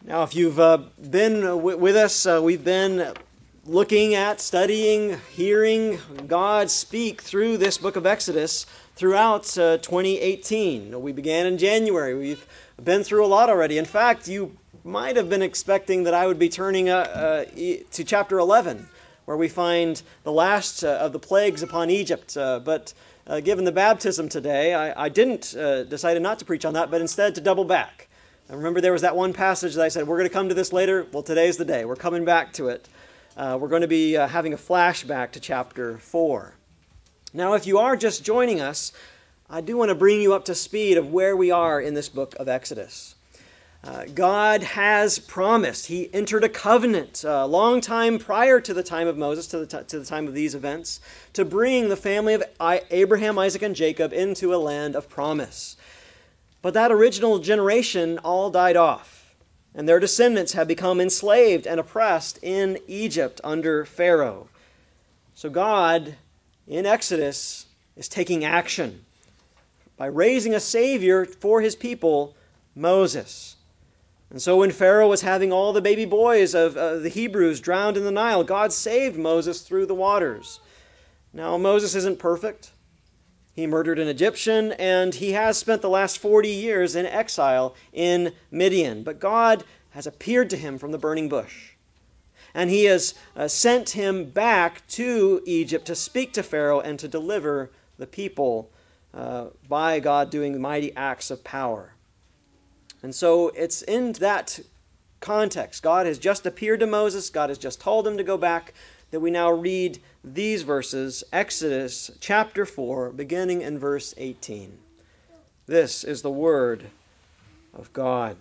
Now, if you've been with us, we've been looking at, studying, hearing God speak through this book of Exodus throughout 2018. We began in January. We've been through a lot already. In fact, you might have been expecting that I would be turning to chapter 11, where we find the last of the plagues upon Egypt. But given the baptism today, I decided not to preach on that, but instead to double back. And remember, there was that one passage that I said, we're going to come to this later. Well, today's the day. We're coming back to it. We're going to be having a flashback to chapter 4. Now, if you are just joining us, I do want to bring you up to speed of where we are in this book of Exodus. God has promised. He entered a covenant a long time prior to the time of Moses, to the time of these events, to bring the family of Abraham, Isaac, and Jacob into a land of promise. But that original generation all died off, and their descendants have become enslaved and oppressed in Egypt under Pharaoh. So God, in Exodus, is taking action by raising a Savior for his people, Moses. And so when Pharaoh was having all the baby boys of the Hebrews drowned in the Nile, God saved Moses through the waters. Now, Moses isn't perfect. He murdered an Egyptian, and he has spent the last 40 years in exile in Midian. But God has appeared to him from the burning bush. And he has sent him back to Egypt to speak to Pharaoh and to deliver the people by God doing mighty acts of power. And so it's in that context. God has just appeared to Moses. God has just told him to go back, that we now read these verses, Exodus chapter 4, beginning in verse 18. This is the word of God.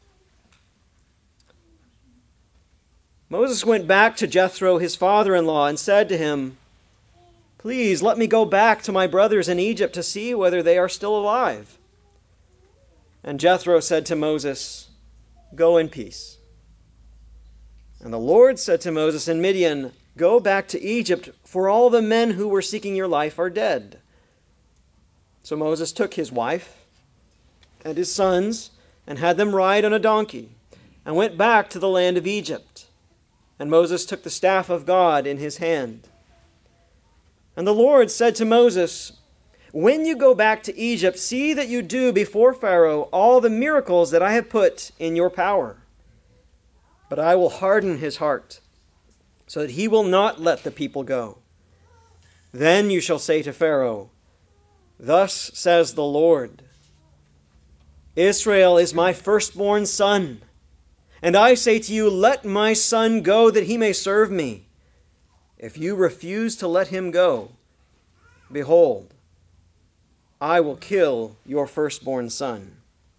Moses went back to Jethro, his father-in-law, and said to him, "Please let me go back to my brothers in Egypt to see whether they are still alive." And Jethro said to Moses, "Go in peace." And the Lord said to Moses in Midian, "Go back to Egypt, for all the men who were seeking your life are dead." So Moses took his wife and his sons and had them ride on a donkey and went back to the land of Egypt. And Moses took the staff of God in his hand. And the Lord said to Moses, "When you go back to Egypt, see that you do before Pharaoh all the miracles that I have put in your power. But I will harden his heart, so that he will not let the people go. Then you shall say to Pharaoh, 'Thus says the Lord, Israel is my firstborn son. And I say to you, let my son go that he may serve me. If you refuse to let him go, behold, I will kill your firstborn son.'"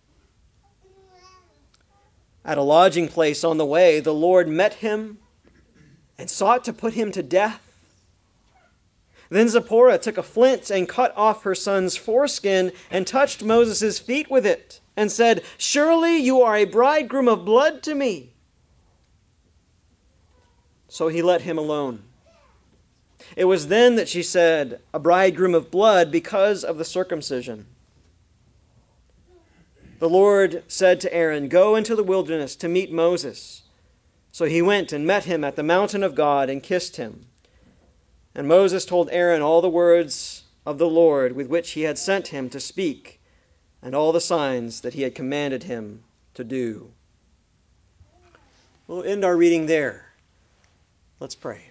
At a lodging place on the way, the Lord met him and sought to put him to death. Then Zipporah took a flint and cut off her son's foreskin and touched Moses' feet with it and said, "Surely you are a bridegroom of blood to me." So he let him alone. It was then that she said, "A bridegroom of blood," because of the circumcision. The Lord said to Aaron, "Go into the wilderness to meet Moses." So he went and met him at the mountain of God and kissed him. And Moses told Aaron all the words of the Lord with which he had sent him to speak, and all the signs that he had commanded him to do. We'll end our reading there. Let's pray.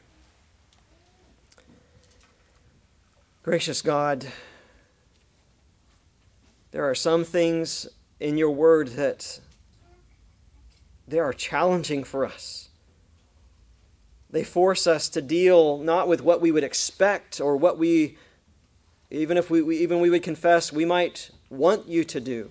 Gracious God, there are some things in your word that they are challenging for us. They force us to deal not with what we would expect or what we would confess we might want you to do.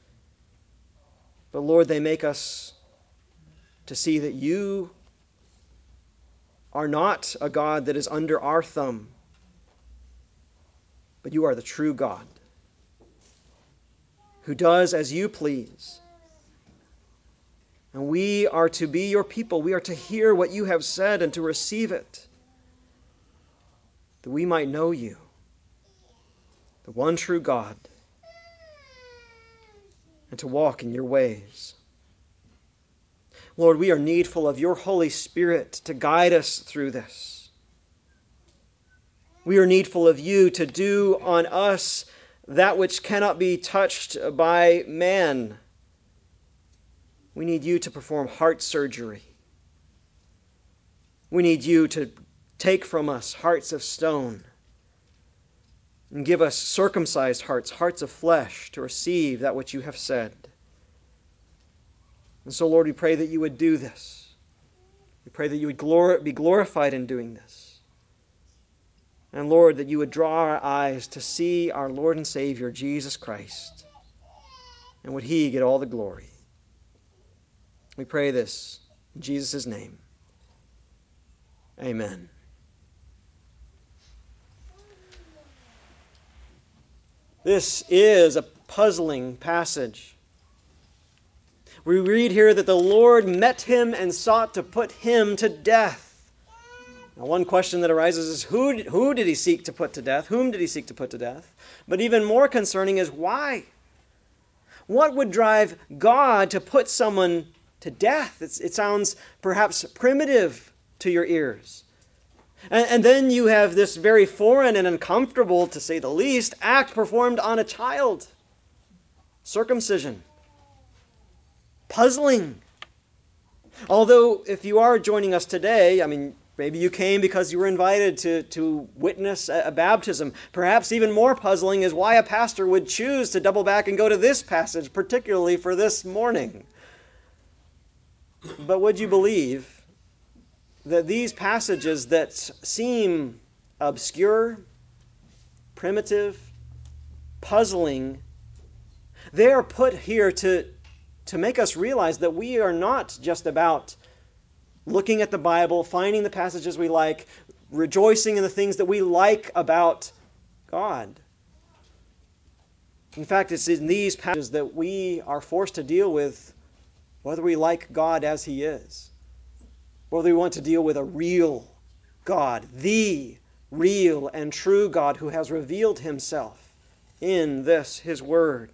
But Lord, they make us to see that you are not a God that is under our thumb, but you are the true God who does as you please. And we are to be your people. We are to hear what you have said and to receive it, that we might know you, the one true God, and to walk in your ways. Lord, we are needful of your Holy Spirit to guide us through this. We are needful of you to do on us that which cannot be touched by man. We need you to perform heart surgery. We need you to take from us hearts of stone and give us circumcised hearts, hearts of flesh, to receive that which you have said. And so, Lord, we pray that you would do this. We pray that you would be glorified in doing this. And, Lord, that you would draw our eyes to see our Lord and Savior, Jesus Christ. And would he get all the glory. We pray this in Jesus' name. Amen. This is a puzzling passage. We read here that the Lord met him and sought to put him to death. Now, one question that arises is who did he seek to put to death? Whom did he seek to put to death? But even more concerning is why? What would drive God to put someone to death? It sounds perhaps primitive to your ears. And then you have this very foreign and uncomfortable, to say the least, act performed on a child. Circumcision. Puzzling. Although, if you are joining us today, maybe you came because you were invited to witness a baptism. Perhaps even more puzzling is why a pastor would choose to double back and go to this passage, particularly for this morning. But would you believe that these passages that seem obscure, primitive, puzzling, they are put here to make us realize that we are not just about looking at the Bible, finding the passages we like, rejoicing in the things that we like about God. In fact, it's in these passages that we are forced to deal with whether we like God as he is, whether we want to deal with a real God, the real and true God who has revealed himself in this, his word.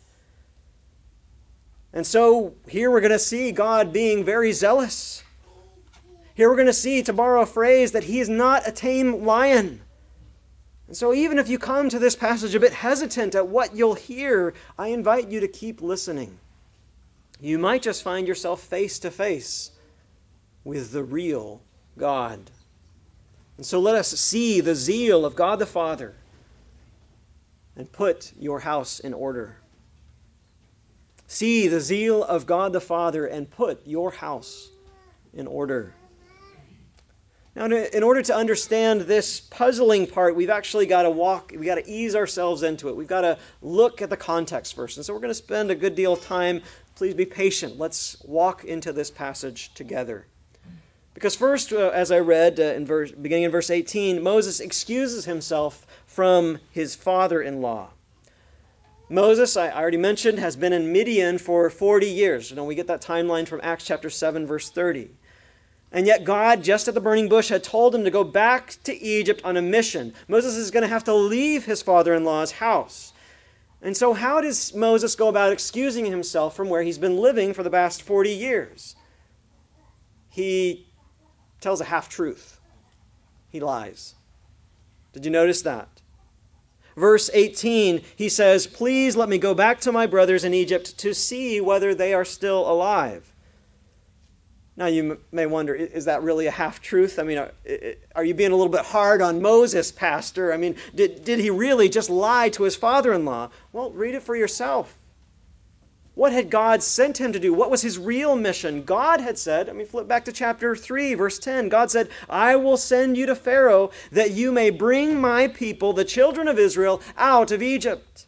And so here we're going to see God being very zealous. Here we're going to see, to borrow a phrase, that he is not a tame lion. And so even if you come to this passage a bit hesitant at what you'll hear, I invite you to keep listening. You might just find yourself face to face with the real God. And so let us see the zeal of God the Father and put your house in order. See the zeal of God the Father and put your house in order. Now, in order to understand this puzzling part, we've actually got to ease ourselves into it. We've got to look at the context first. And so we're going to spend a good deal of time. Please be patient. Let's walk into this passage together. Because first, as I read beginning in verse 18, Moses excuses himself from his father-in-law. Moses, I already mentioned, has been in Midian for 40 years. We get that timeline from Acts chapter 7, verse 30. And yet God, just at the burning bush, had told him to go back to Egypt on a mission. Moses is going to have to leave his father-in-law's house. And so how does Moses go about excusing himself from where he's been living for the past 40 years? He tells a half-truth. He lies. Did you notice that? Verse 18, he says, "Please let me go back to my brothers in Egypt to see whether they are still alive." Now you may wonder, is that really a half-truth? Are you being a little bit hard on Moses, Pastor? Did he really just lie to his father-in-law? Well, read it for yourself. What had God sent him to do? What was his real mission? God had said, flip back to chapter 3, verse 10. God said, "I will send you to Pharaoh that you may bring my people, the children of Israel, out of Egypt."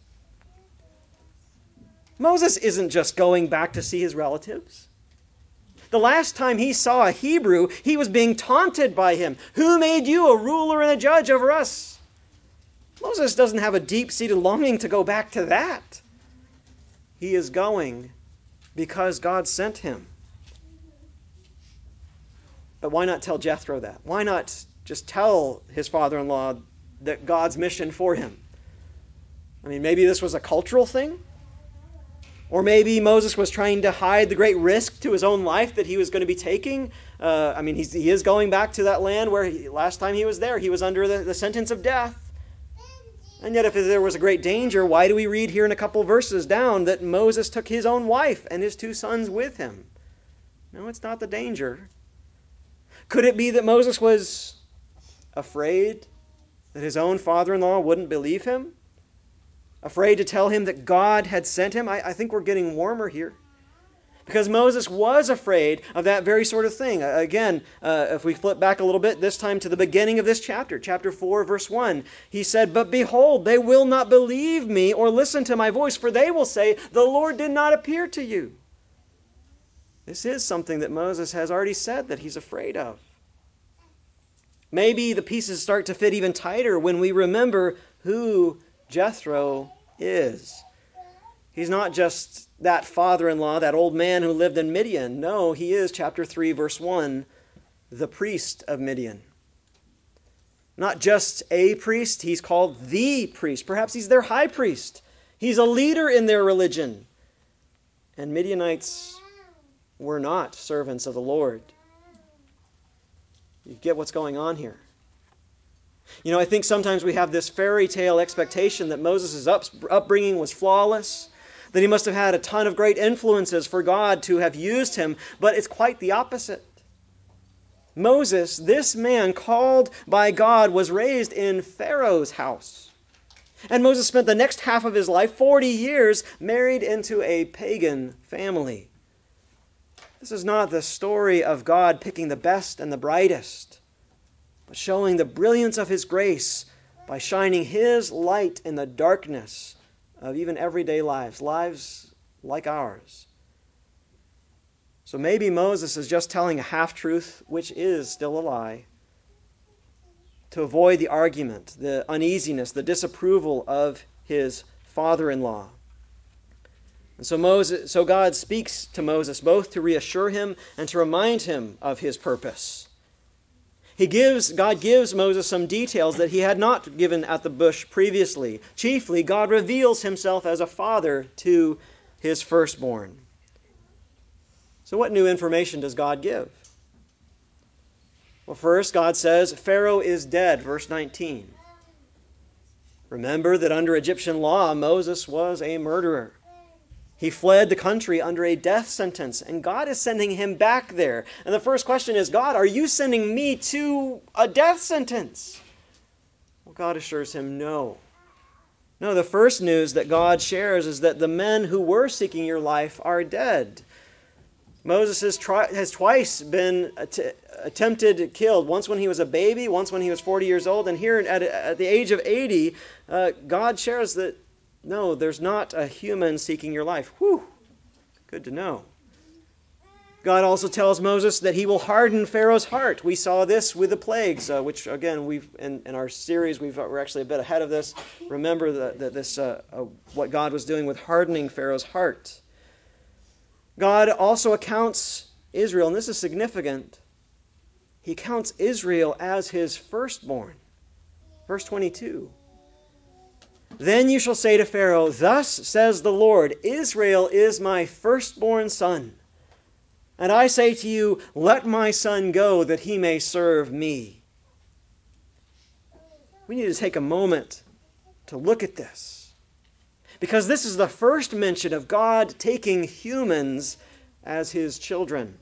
Moses isn't just going back to see his relatives. The last time he saw a Hebrew, he was being taunted by him. "Who made you a ruler and a judge over us?" Moses doesn't have a deep-seated longing to go back to that. He is going because God sent him. But why not tell Jethro that? Why not just tell his father-in-law that God's mission for him? Maybe this was a cultural thing. Or maybe Moses was trying to hide the great risk to his own life that he was going to be taking. He is going back to that land where last time he was there, he was under the sentence of death. And yet if there was a great danger, why do we read here in a couple verses down that Moses took his own wife and his 2 sons with him? No, it's not the danger. Could it be that Moses was afraid that his own father-in-law wouldn't believe him? Afraid to tell him that God had sent him? I think we're getting warmer here. Because Moses was afraid of that very sort of thing. Again, if we flip back a little bit, this time to the beginning of this chapter, chapter 4, verse 1, he said, "But behold, they will not believe me or listen to my voice, for they will say, 'The Lord did not appear to you.'" This is something that Moses has already said that he's afraid of. Maybe the pieces start to fit even tighter when we remember who Jethro is. He's not just that father-in-law, that old man who lived in Midian. No, he is, chapter 3, verse 1, the priest of Midian. Not just a priest, he's called the priest. Perhaps he's their high priest. He's a leader in their religion. And Midianites were not servants of the Lord. You get what's going on here. I think sometimes we have this fairy tale expectation that Moses' upbringing was flawless, that he must have had a ton of great influences for God to have used him, but it's quite the opposite. Moses, this man called by God, was raised in Pharaoh's house. And Moses spent the next half of his life, 40 years, married into a pagan family. This is not the story of God picking the best and the brightest, but showing the brilliance of his grace by shining his light in the darkness of even everyday lives like ours. So maybe Moses is just telling a half-truth, which is still a lie, to avoid the argument, the uneasiness, the disapproval of his father-in-law. And so God speaks to Moses both to reassure him and to remind him of his purpose. God gives Moses some details that he had not given at the bush previously. Chiefly, God reveals himself as a father to his firstborn. So what new information does God give? Well, first, God says, Pharaoh is dead, verse 19. Remember that under Egyptian law, Moses was a murderer. He fled the country under a death sentence, and God is sending him back there. And the first question is, God, are you sending me to a death sentence? Well, God assures him, no. No, the first news that God shares is that the men who were seeking your life are dead. Moses has twice been attempted killed, once when he was a baby, once when he was 40 years old, and here at the age of 80, God shares that, no, there's not a human seeking your life. Whew, good to know. God also tells Moses that he will harden Pharaoh's heart. We saw this with the plagues, which again, in our series, we're actually a bit ahead of this. Remember what God was doing with hardening Pharaoh's heart. God also accounts Israel, and this is significant. He counts Israel as his firstborn. Verse 22. Then you shall say to Pharaoh, thus says the Lord, Israel is my firstborn son. And I say to you, let my son go that he may serve me. We need to take a moment to look at this, because this is the first mention of God taking humans as his children.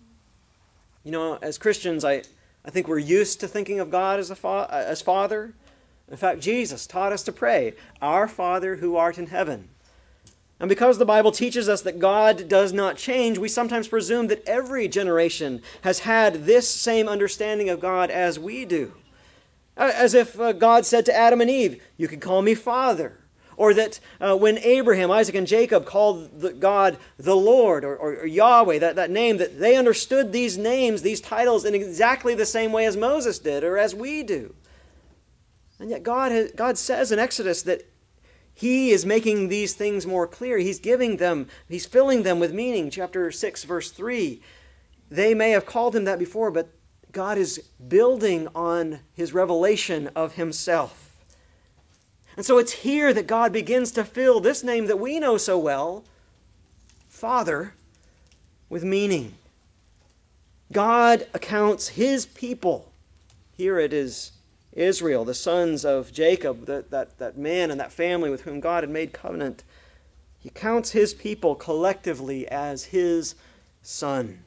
As Christians, I think we're used to thinking of God as Father. In fact, Jesus taught us to pray, Our Father who art in heaven. And because the Bible teaches us that God does not change, we sometimes presume that every generation has had this same understanding of God as we do. As if God said to Adam and Eve, you can call me Father. Or that when Abraham, Isaac, and Jacob called God the Lord or Yahweh, that name, that they understood these names, these titles, in exactly the same way as Moses did or as we do. And yet God says in Exodus that he is making these things more clear. He's filling them with meaning. Chapter 6, verse 3. They may have called him that before, but God is building on his revelation of himself. And so it's here that God begins to fill this name that we know so well Father with meaning. God accounts his people. Here it is Israel, the sons of Jacob, that man and that family with whom God had made covenant. He counts his people collectively as his son.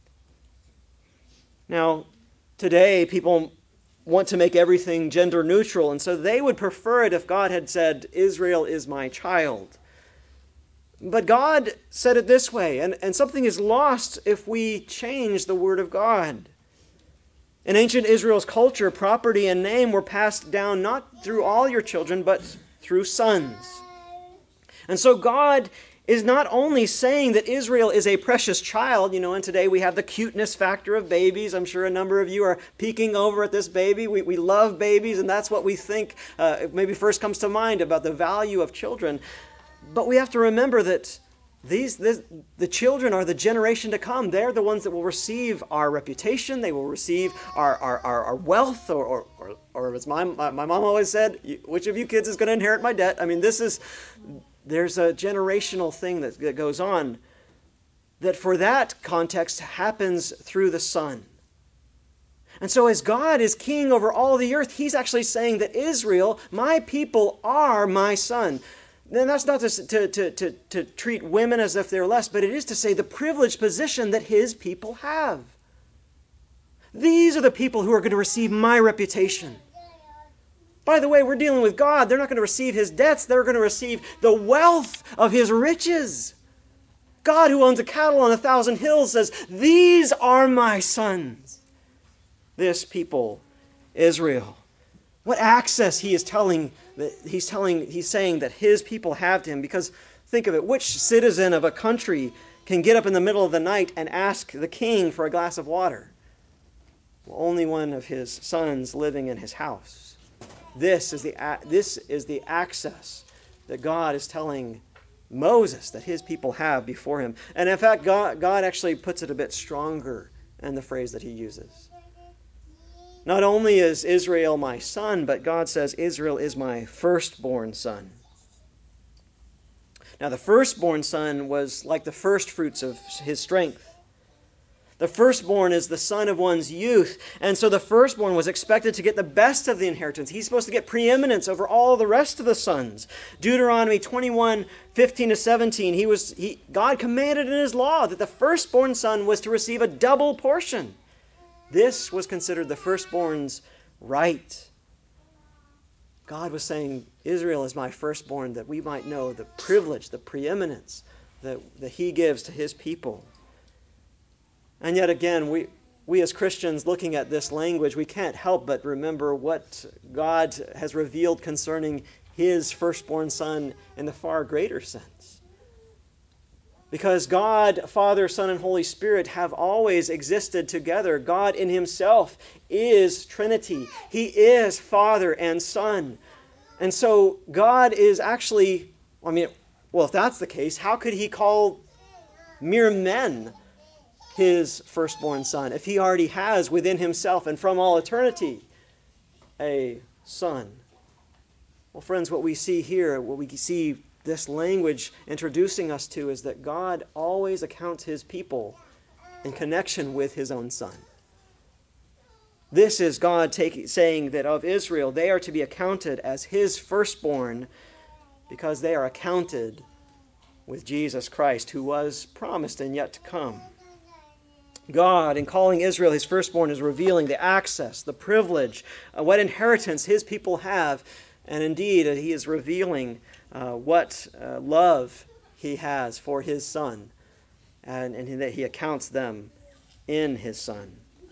Now, today people want to make everything gender neutral, and so they would prefer it if God had said, Israel is my child. But God said it this way, and something is lost if we change the Word of God. In ancient Israel's culture, property and name were passed down not through all your children, but through sons. And so God is not only saying that Israel is a precious child, and today we have the cuteness factor of babies. I'm sure a number of you are peeking over at this baby. We love babies, and that's what we think maybe first comes to mind about the value of children. But we have to remember that the children are the generation to come. They're the ones that will receive our reputation. They will receive our wealth, or as my mom always said, which of you kids is going to inherit my debt? I mean, there's a generational thing that goes on that for that context happens through the Son. And so as God is king over all the earth, he's actually saying that Israel, my people, are my son. Then that's not to treat women as if they're less, but it is to say the privileged position that his people have. These are the people who are going to receive my reputation. By the way, we're dealing with God. They're not going to receive his debts. They're going to receive the wealth of his riches. God, who owns a cattle on 1,000 hills, says, these are my sons. This people, Israel. What access he's saying that his people have to him. Because think of it, which citizen of a country can get up in the middle of the night and ask the king for a glass of water? Well, only one of his sons living in his house. This is the access that God is telling Moses that his people have before him. And in fact, God actually puts it a bit stronger in the phrase that he uses. Not only is Israel my son, but God says Israel is my firstborn son. Now, the firstborn son was like the first fruits of his strength. The firstborn is the son of one's youth, and so the firstborn was expected to get the best of the inheritance. He's supposed to get preeminence over all the rest of the sons. Deuteronomy 21:15-17, God commanded in his law that the firstborn son was to receive a double portion. This was considered the firstborn's right. God was saying, Israel is my firstborn, that we might know the privilege, the preeminence that he gives to his people. And yet again, we as Christians looking at this language, we can't help but remember what God has revealed concerning his firstborn son in the far greater sense. Because God, Father, Son, and Holy Spirit have always existed together. God in himself is Trinity. He is Father and Son. And so God is actually, if that's the case, how could he call mere men his firstborn son if he already has within himself and from all eternity a son? Well, friends, what we see here, what we see this language introducing us to, is that God always accounts his people in connection with his own son. This is God saying that of Israel, they are to be accounted as his firstborn because they are accounted with Jesus Christ, who was promised and yet to come. God, in calling Israel his firstborn, is revealing the access, the privilege, what inheritance his people have. And indeed, he is revealing what love he has for his son, and that he accounts them in his son.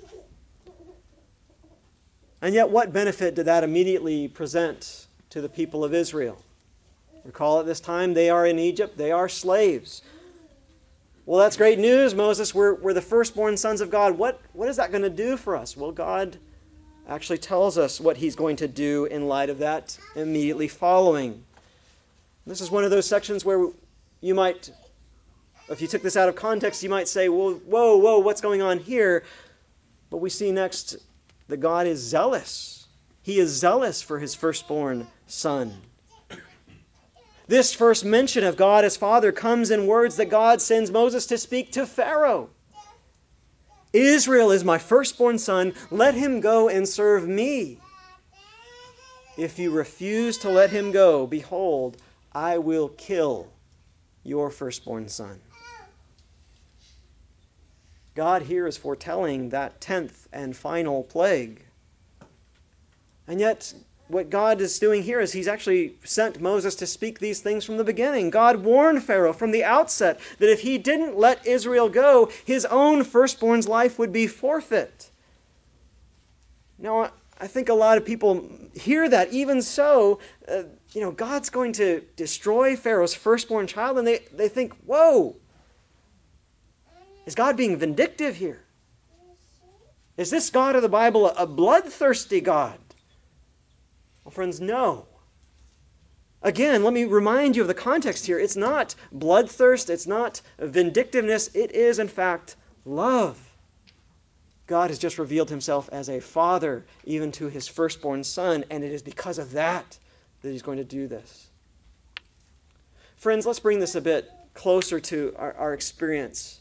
And yet, what benefit did that immediately present to the people of Israel? Recall at this time, they are in Egypt, they are slaves. Well, that's great news, Moses. We're the firstborn sons of God. What is that going to do for us? Well, God actually tells us what he's going to do in light of that immediately following. This is one of those sections where you might, if you took this out of context, you might say, well, whoa, what's going on here? But we see next that God is zealous. He is zealous for his firstborn son. This first mention of God as Father comes in words that God sends Moses to speak to Pharaoh. Israel is my firstborn son. Let him go and serve me. If you refuse to let him go, behold, I will kill your firstborn son. God here is foretelling that 10th and final plague. And yet, what God is doing here is he's actually sent Moses to speak these things from the beginning. God warned Pharaoh from the outset that if he didn't let Israel go, his own firstborn's life would be forfeit. Now, I think a lot of people hear that. Even so, God's going to destroy Pharaoh's firstborn child, and they think, whoa, is God being vindictive here? Is this God of the Bible a bloodthirsty God? Well, friends, no. Again, let me remind you of the context here. It's not bloodthirst, it's not vindictiveness, it is, in fact, love. God has just revealed himself as a father, even to his firstborn son, and it is because of that that he's going to do this. Friends, let's bring this a bit closer to our experience.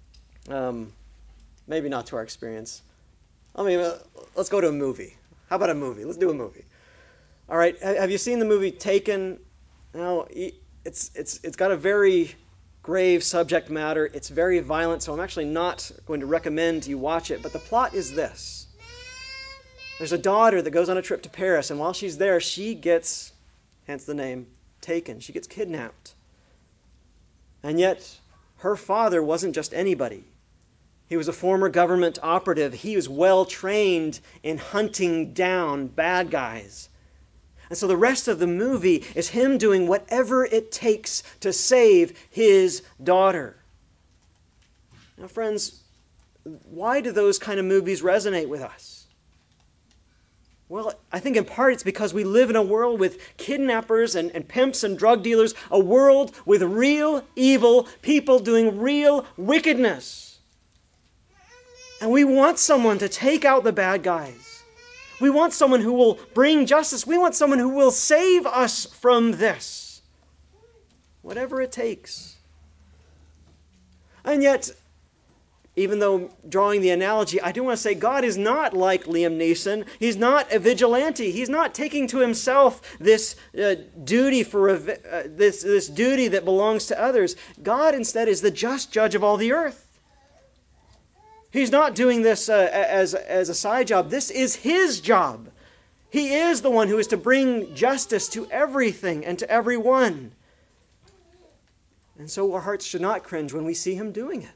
Maybe not to our experience. Let's go to a movie. How about a movie? Let's do a movie. All right, have you seen the movie Taken? Now, it's got a very grave subject matter. It's very violent, so I'm actually not going to recommend you watch it. But the plot is this. There's a daughter that goes on a trip to Paris, and while she's there, she gets, hence the name, taken. She gets kidnapped. And yet, her father wasn't just anybody. He was a former government operative. He was well trained in hunting down bad guys. And so the rest of the movie is him doing whatever it takes to save his daughter. Now, friends, why do those kind of movies resonate with us? Well, I think in part it's because we live in a world with kidnappers and pimps and drug dealers, a world with real evil, people doing real wickedness. And we want someone to take out the bad guys. We want someone who will bring justice. We want someone who will save us from this. Whatever it takes. And yet, even though drawing the analogy, I do want to say God is not like Liam Neeson. He's not a vigilante. He's not taking to himself this duty this duty that belongs to others. God instead is the just judge of all the earth. He's not doing this as a side job. This is his job. He is the one who is to bring justice to everything and to everyone. And so our hearts should not cringe when we see him doing it.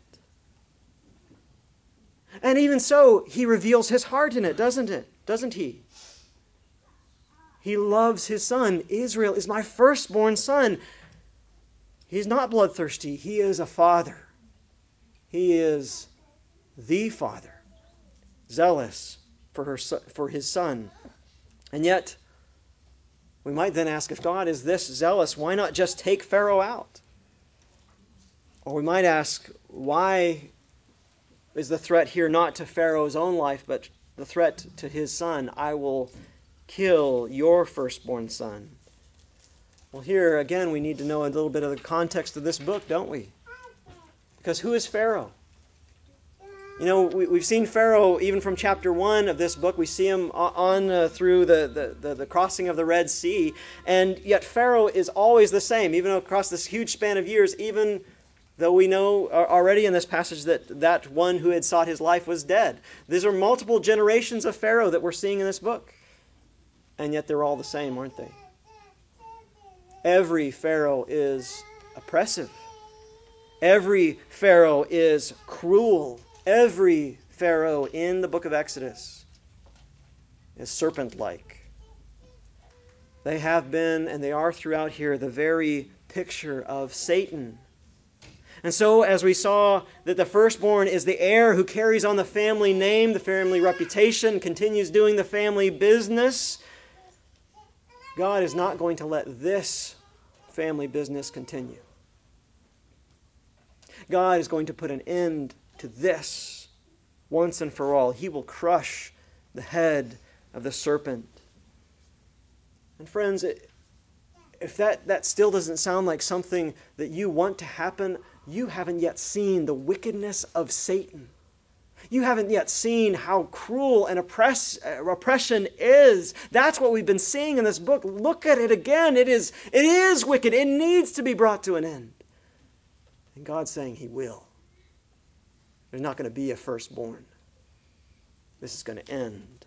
And even so, he reveals his heart in it, Doesn't he? He loves his son. Israel is my firstborn son. He's not bloodthirsty. He is a father. He is the father, zealous for his son. And yet, we might then ask, if God is this zealous, why not just take Pharaoh out? Or we might ask, why is the threat here not to Pharaoh's own life, but the threat to his son? I will kill your firstborn son. Well, here again, we need to know a little bit of the context of this book, don't we? Because who is Pharaoh? We've seen Pharaoh even from chapter 1 of this book. We see him on through the crossing of the Red Sea. And yet Pharaoh is always the same, even across this huge span of years, even though we know already in this passage that one who had sought his life was dead. These are multiple generations of Pharaoh that we're seeing in this book. And yet they're all the same, aren't they? Every Pharaoh is oppressive. Every Pharaoh is cruel. Every Pharaoh in the book of Exodus is serpent-like. They have been, and they are throughout here, the very picture of Satan. And so, as we saw that the firstborn is the heir who carries on the family name, the family reputation, continues doing the family business, God is not going to let this family business continue. God is going to put an end to this once and for all. He will crush the head of the serpent. And friends, if that still doesn't sound like something that you want to happen, you haven't yet seen the wickedness of Satan. You haven't yet seen how cruel and oppression is. That's what we've been seeing in this book. Look at it again. It is wicked. It needs to be brought to an end. And God's saying He will. There's not going to be a firstborn. This is going to end.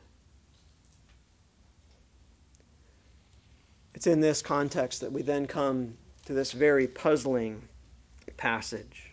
It's in this context that we then come to this very puzzling passage.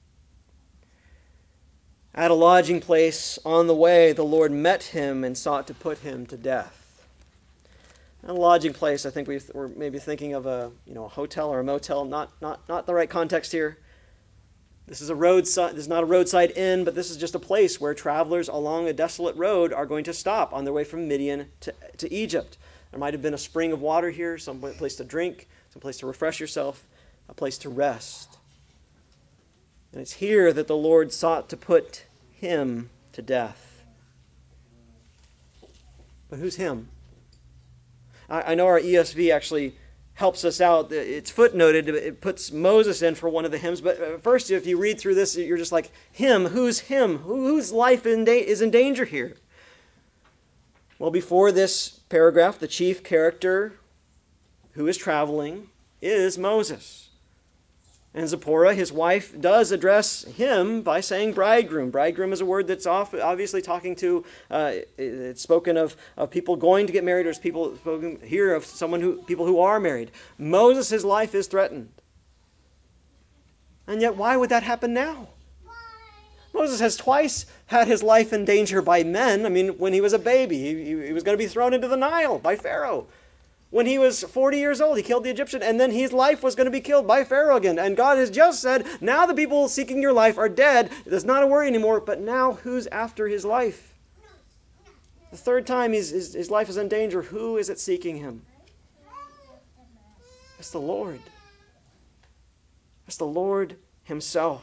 At a lodging place on the way, the Lord met him and sought to put him to death. At a lodging place, I think we're maybe thinking of a hotel or a motel. Not the right context here. This is not a roadside inn, but this is just a place where travelers along a desolate road are going to stop on their way from Midian to Egypt. There might have been a spring of water here, some place to drink, some place to refresh yourself, a place to rest. And it's here that the Lord sought to put him to death. But who's him? I know our ESV actually helps us out. It's footnoted. It puts Moses in for one of the hymns. But first, if you read through this, you're just like, him? Who's him? Whose life is in danger here? Well, before this paragraph, the chief character who is traveling is Moses. And Zipporah, his wife, does address him by saying bridegroom. Bridegroom is a word that's obviously talking to, it's spoken of people going to get married, or it's people spoken here of people who are married. Moses' life is threatened. And yet, why would that happen now? Moses has twice had his life in danger by men. I mean, when he was a baby, he was going to be thrown into the Nile by Pharaoh. When he was 40 years old, he killed the Egyptian, and then his life was going to be killed by Pharaoh again. And God has just said, now the people seeking your life are dead. It's not a worry anymore, but now who's after his life? The third time his life is in danger. Who is it seeking him? It's the Lord. It's the Lord himself.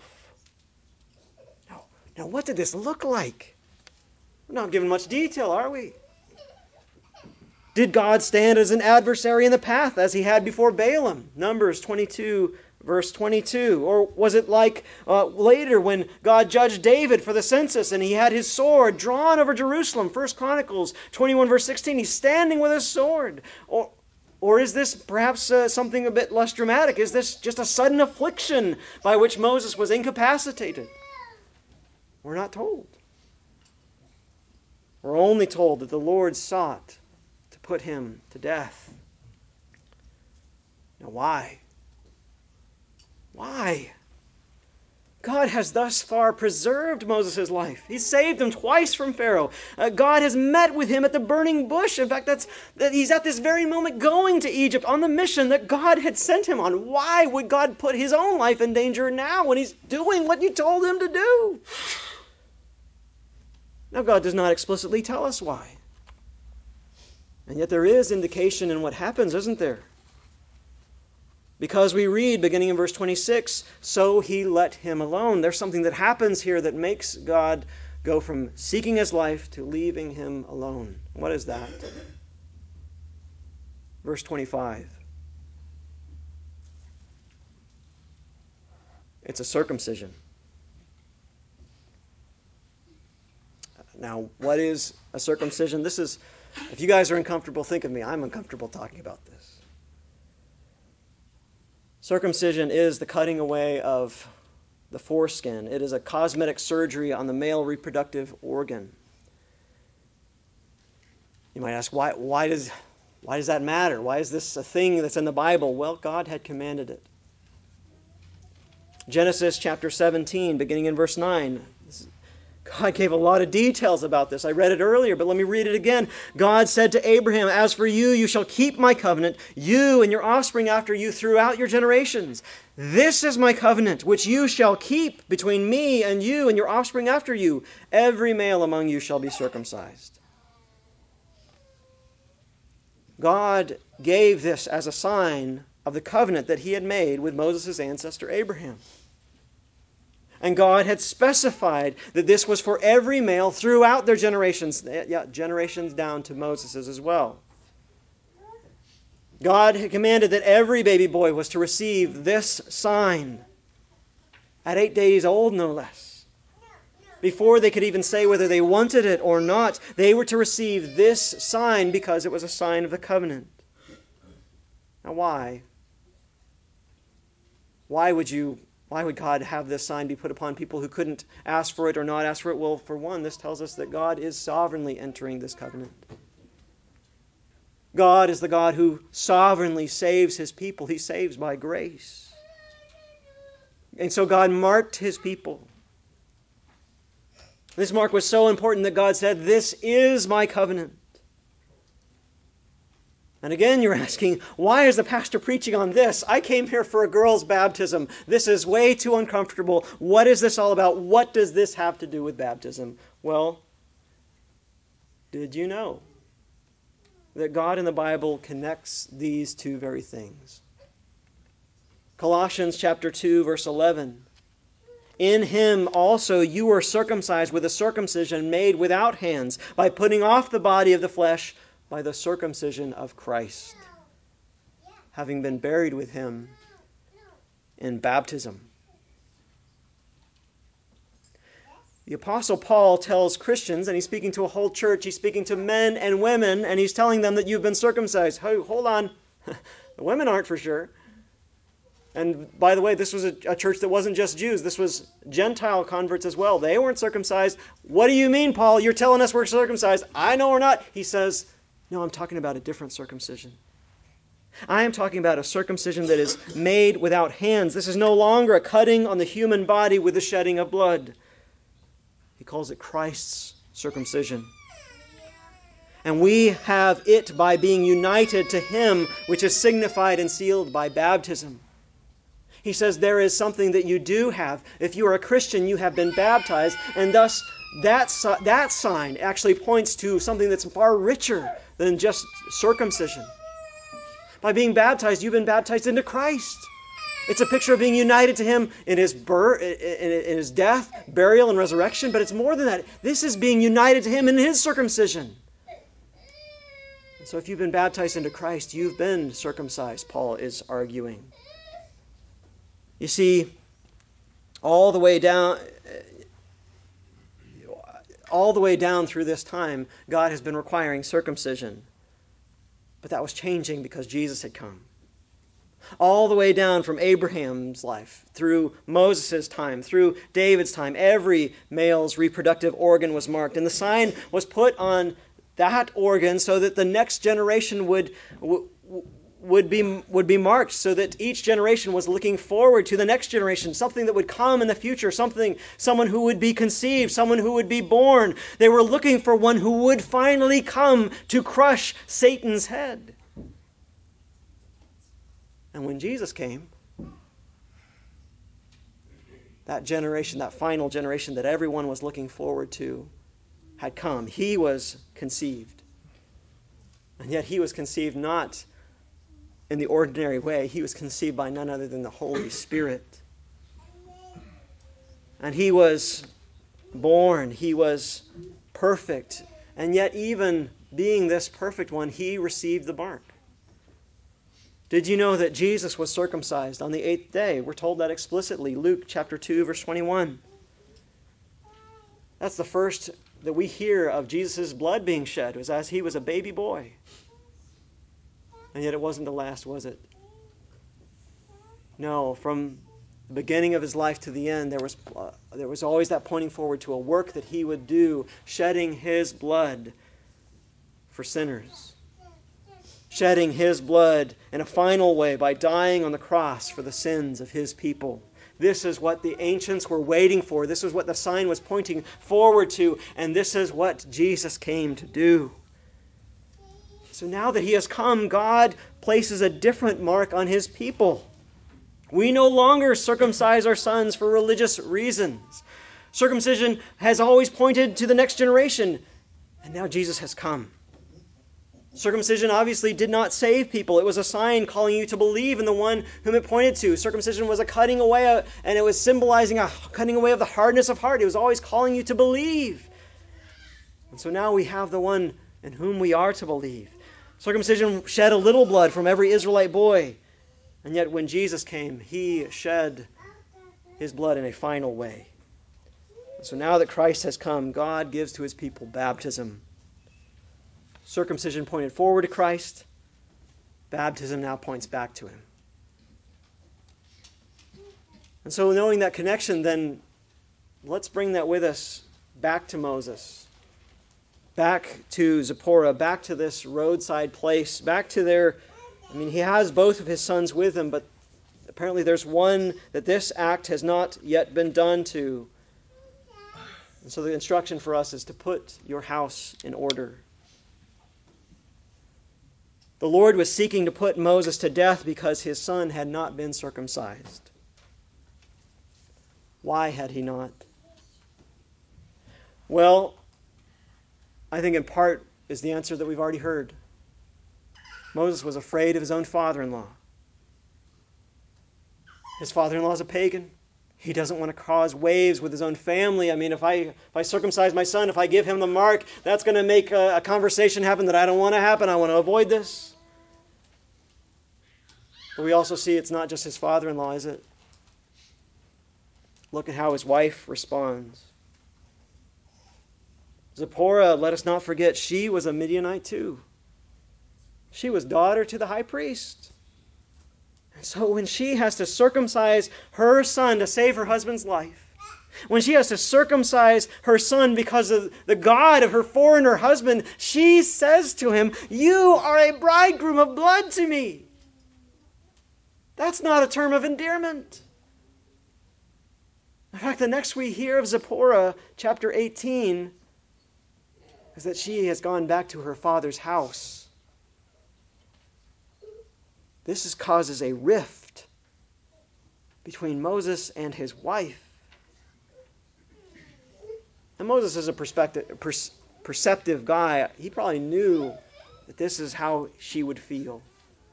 Now, what did this look like? We're not given much detail, are we? Did God stand as an adversary in the path as he had before Balaam? Numbers 22, verse 22. Or was it like later when God judged David for the census and he had his sword drawn over Jerusalem? 1 Chronicles 21, verse 16. He's standing with his sword. Or is this perhaps something a bit less dramatic? Is this just a sudden affliction by which Moses was incapacitated? We're not told. We're only told that the Lord sought to put him to death. Now why? Why? God has thus far preserved Moses' life. He saved him twice from Pharaoh. God has met with him at the burning bush. In fact, that he's at this very moment going to Egypt on the mission that God had sent him on. Why would God put his own life in danger now when he's doing what you told him to do? Now, God does not explicitly tell us why. And yet there is indication in what happens, isn't there? Because we read, beginning in verse 26, so he let him alone. There's something that happens here that makes God go from seeking his life to leaving him alone. What is that? Verse 25. It's a circumcision. Now, what is a circumcision? This is, if you guys are uncomfortable, think of me. I'm uncomfortable talking about this. Circumcision is the cutting away of the foreskin. It is a cosmetic surgery on the male reproductive organ. You might ask, why does that matter? Why is this a thing that's in the Bible? Well, God had commanded it. Genesis chapter 17, beginning in verse 9. God gave a lot of details about this. I read it earlier, but let me read it again. God said to Abraham, as for you, you shall keep my covenant, you and your offspring after you throughout your generations. This is my covenant, which you shall keep between me and you and your offspring after you. Every male among you shall be circumcised. God gave this as a sign of the covenant that he had made with Moses' ancestor Abraham. And God had specified that this was for every male throughout their generations. Yeah, generations down to Moses' as well. God had commanded that every baby boy was to receive this sign at 8 days old, no less. Before they could even say whether they wanted it or not, they were to receive this sign because it was a sign of the covenant. Now why? Why would God have this sign be put upon people who couldn't ask for it or not ask for it? Well, for one, this tells us that God is sovereignly entering this covenant. God is the God who sovereignly saves his people. He saves by grace. And so God marked his people. This mark was so important that God said, "This is my covenant." And again, you're asking, why is the pastor preaching on this? I came here for a girl's baptism. This is way too uncomfortable. What is this all about? What does this have to do with baptism? Well, did you know that God in the Bible connects these two very things? Colossians chapter 2, verse 11. In him also you were circumcised with a circumcision made without hands, by putting off the body of the flesh by the circumcision of Christ, having been buried with him in baptism. The Apostle Paul tells Christians, and he's speaking to a whole church, he's speaking to men and women, and he's telling them that you've been circumcised. Oh, hold on. The women aren't for sure. And by the way, this was a church that wasn't just Jews. This was Gentile converts as well. They weren't circumcised. What do you mean, Paul? You're telling us we're circumcised. I know we're not. He says, no, I'm talking about a different circumcision. I am talking about a circumcision that is made without hands. This is no longer a cutting on the human body with the shedding of blood. He calls it Christ's circumcision. And we have it by being united to him, which is signified and sealed by baptism. He says there is something that you do have. If you are a Christian, you have been baptized, and thus that sign actually points to something that's far richer than just circumcision. By being baptized, you've been baptized into Christ. It's a picture of being united to him in his birth, in his death, burial, and resurrection, but it's more than that. This is being united to him in his circumcision. And so if you've been baptized into Christ, you've been circumcised, Paul is arguing. You see, all the way down through this time, God has been requiring circumcision. But that was changing because Jesus had come. All the way down from Abraham's life, through Moses' time, through David's time, every male's reproductive organ was marked. And the sign was put on that organ so that the next generation would be marked, so that each generation was looking forward to the next generation, something that would come in the future, someone who would be conceived, someone who would be born. They were looking for one who would finally come to crush Satan's head. And when Jesus came, that generation, that final generation that everyone was looking forward to, had come. He was conceived. And yet he was conceived not in the ordinary way. He was conceived by none other than the Holy Spirit. And he was born. He was perfect. And yet even being this perfect one, he received the mark. Did you know that Jesus was circumcised on the 8th day? We're told that explicitly. Luke chapter 2, verse 21. That's the first that we hear of Jesus' blood being shed, was as he was a baby boy. And yet it wasn't the last, was it? No, from the beginning of his life to the end, there was always that pointing forward to a work that he would do, shedding his blood for sinners. Shedding his blood in a final way by dying on the cross for the sins of his people. This is what the ancients were waiting for. This is what the sign was pointing forward to. And this is what Jesus came to do. So now that he has come, God places a different mark on his people. We no longer circumcise our sons for religious reasons. Circumcision has always pointed to the next generation. And now Jesus has come. Circumcision obviously did not save people. It was a sign calling you to believe in the one whom it pointed to. Circumcision was a cutting away, and it was symbolizing a cutting away of the hardness of heart. It was always calling you to believe. And so now we have the one in whom we are to believe. Circumcision shed a little blood from every Israelite boy. And yet when Jesus came, he shed his blood in a final way. So now that Christ has come, God gives to his people baptism. Circumcision pointed forward to Christ. Baptism now points back to him. And so knowing that connection, then let's bring that with us back to Moses, back to Zipporah, back to this roadside place, back to he has both of his sons with him, but apparently there's one that this act has not yet been done to. And so the instruction for us is to put your house in order. The Lord was seeking to put Moses to death because his son had not been circumcised. Why had he not? Well, I think in part is the answer that we've already heard. Moses was afraid of his own father-in-law. His father-in-law is a pagan. He doesn't want to cause waves with his own family. If I circumcise my son, if I give him the mark, that's going to make a conversation happen that I don't want to happen. I want to avoid this. But we also see it's not just his father-in-law, is it? Look at how his wife responds. Zipporah, let us not forget, she was a Midianite too. She was daughter to the high priest. And so when she has to circumcise her son to save her husband's life, when she has to circumcise her son because of the God of her foreigner husband, she says to him, "You are a bridegroom of blood to me." That's not a term of endearment. In fact, the next we hear of Zipporah, chapter 18, is that she has gone back to her father's house. This causes a rift between Moses and his wife. And Moses is a perceptive guy. He probably knew that this is how she would feel.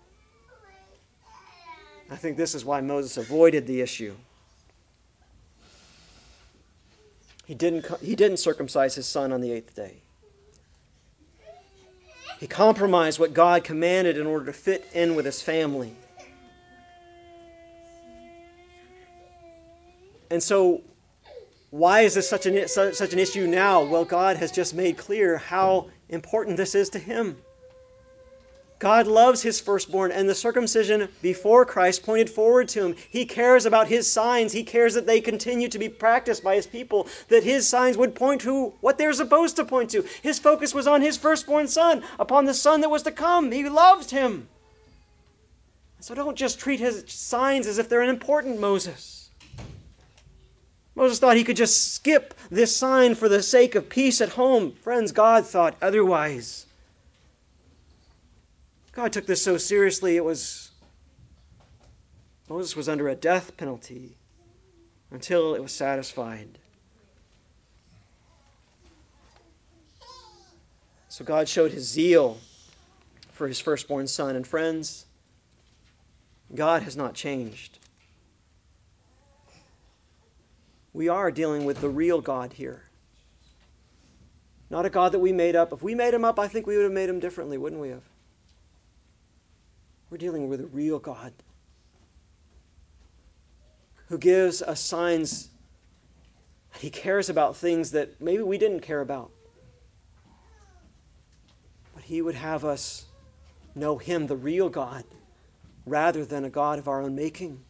I think this is why Moses avoided the issue. He didn't circumcise his son on the 8th day. He compromised what God commanded in order to fit in with his family. And so, why is this such an issue now? Well, God has just made clear how important this is to him. God loves his firstborn, and the circumcision before Christ pointed forward to him. He cares about his signs. He cares that they continue to be practiced by his people, that his signs would point to what they're supposed to point to. His focus was on his firstborn son, upon the son that was to come. He loved him. So don't just treat his signs as if they're unimportant, Moses. Moses thought he could just skip this sign for the sake of peace at home. Friends, God thought otherwise. God took this so seriously, Moses was under a death penalty until it was satisfied. So God showed his zeal for his firstborn son. And friends, God has not changed. We are dealing with the real God here. Not a God that we made up. If we made him up, I think we would have made him differently, wouldn't we have? We're dealing with a real God who gives us signs. He cares about things that maybe we didn't care about. But he would have us know him, the real God, rather than a God of our own making.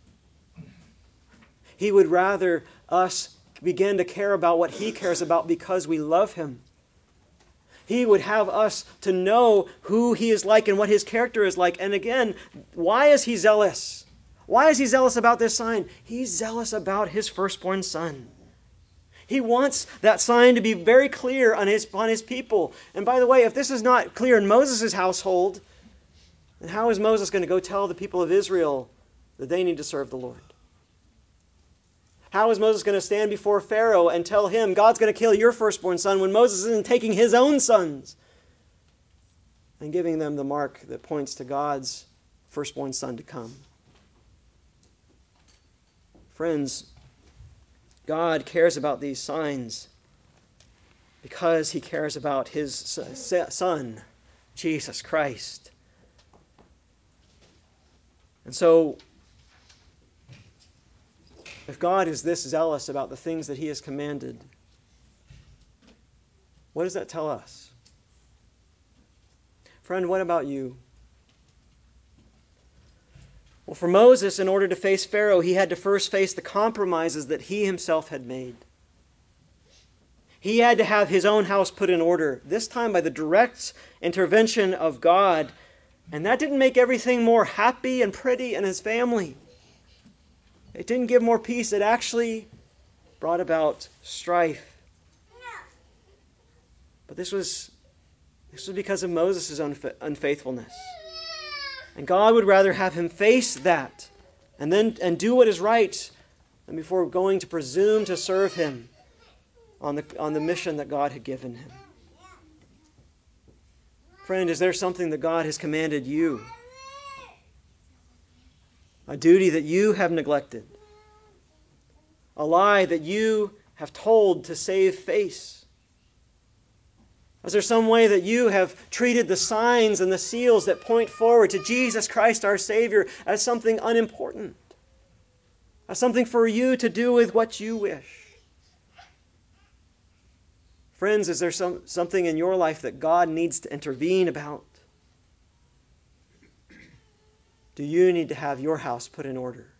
He would rather us begin to care about what he cares about because we love him. He would have us to know who he is like and what his character is like. And again, why is he zealous? Why is he zealous about this sign? He's zealous about his firstborn son. He wants that sign to be very clear on his people. And by the way, if this is not clear in Moses' household, then how is Moses going to go tell the people of Israel that they need to serve the Lord? How is Moses going to stand before Pharaoh and tell him, God's going to kill your firstborn son, when Moses isn't taking his own sons and giving them the mark that points to God's firstborn son to come? Friends, God cares about these signs because he cares about his son, Jesus Christ. And so, if God is this zealous about the things that He has commanded, what does that tell us? Friend, what about you? Well, for Moses, in order to face Pharaoh, he had to first face the compromises that he himself had made. He had to have his own house put in order, this time by the direct intervention of God. And that didn't make everything more happy and pretty in his family. It didn't give more peace. It actually brought about strife. But this was because of Moses' unfaithfulness. And God would rather have him face that and do what is right than before going to presume to serve him on the mission that God had given him. Friend, is there something that God has commanded you? A duty that you have neglected? A lie that you have told to save face? Is there some way that you have treated the signs and the seals that point forward to Jesus Christ our Savior as something unimportant? As something for you to do with what you wish? Friends, is there something in your life that God needs to intervene about? Do you need to have your house put in order?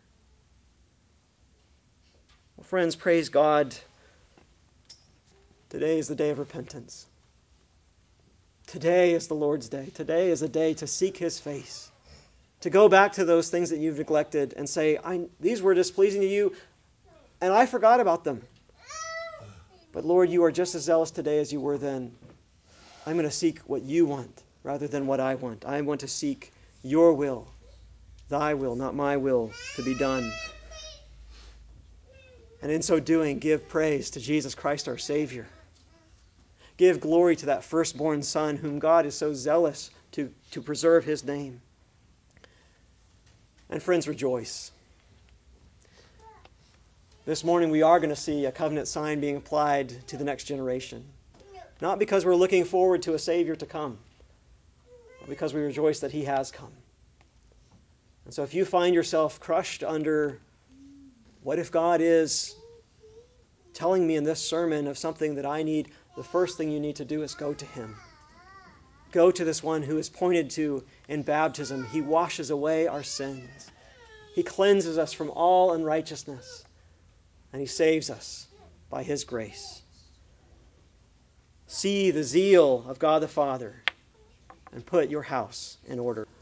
Well, friends, praise God. Today is the day of repentance. Today is the Lord's day. Today is a day to seek His face, to go back to those things that you've neglected and say, these were displeasing to you, and I forgot about them. But Lord, you are just as zealous today as you were then. I'm going to seek what you want rather than what I want. I want to seek your will, thy will, not my will, to be done. And in so doing, give praise to Jesus Christ our Savior. Give glory to that firstborn Son whom God is so zealous to preserve His name. And friends, rejoice. This morning we are going to see a covenant sign being applied to the next generation. Not because we're looking forward to a Savior to come, but because we rejoice that He has come. And so if you find yourself crushed under, what if God is telling me in this sermon of something that I need, the first thing you need to do is go to Him. Go to this one who is pointed to in baptism. He washes away our sins. He cleanses us from all unrighteousness. And He saves us by His grace. See the zeal of God the Father and put your house in order.